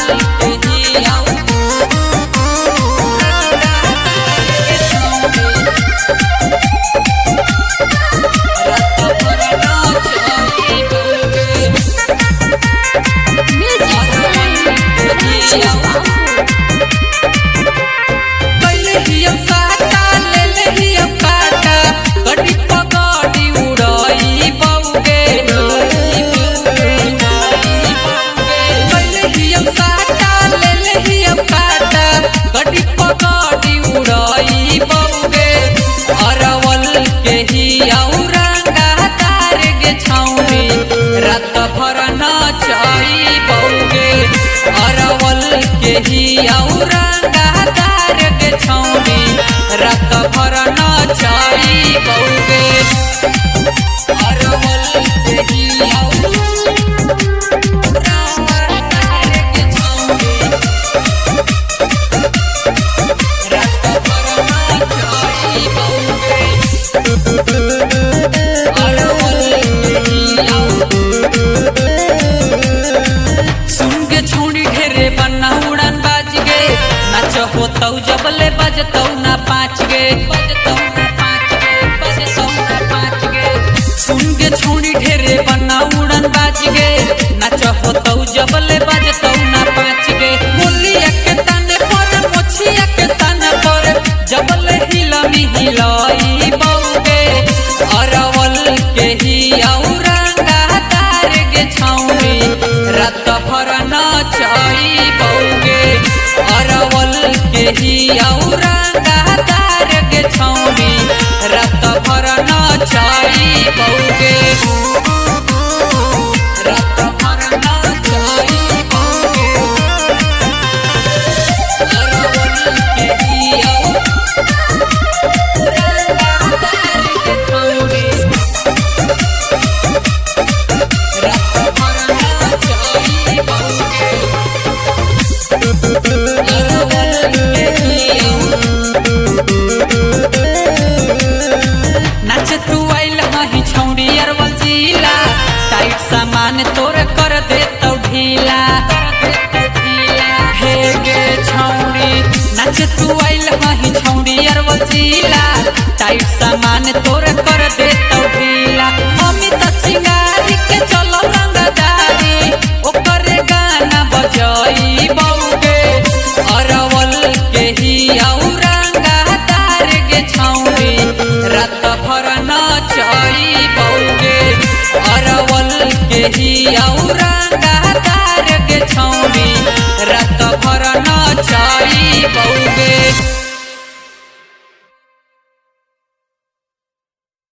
रात भर नाचई बउगे अरवल के ही औरंगाबाद के छौनी रात भर नाचई बउगे अरवल के ही औरंगाबाद के छौनी रात भर नाचई बउगे सुनगे छौड़ी ढेरे बन्ना उड़न बाज गे नाच होतौ जबले बजतौ ना पाँच गे सुनगे छौड़ी ढेरे बन्ना उड़न बाज गे नाच होतौ जबले बजतौ ना पाँच गे मुलिया के तने पर मोछिया के तने पर जबले हिलमी हिलाई बउगे अरवल के ही औरंगाबाद के छौनी रात भर नाचई बउगे अरवल के ही औरंगाबाद के छौनी रात भर नाचई बउगे रात भर नाचई बउगे अरवल के ही औरंगाबाद के छौनी रात भर नाचई बउगे नाच तू आइल हही छौड़ी अरवल जिला टाइट सामान तोर कर देतौ ढीला हे गे छौड़ी नाच तू आइल हही छौड़ी अरवल जिला टाइट सामान तोर कर देतौ ढीला अमित सिंगारी के चलो रंगदारी ओकर गाना बजाई बउगे अरवल के ही औरंगाबाद के छौनी रात भर नाचई बउगे अरवल के ही औरंगाबाद के छौनी रात भर नाचई बउगे।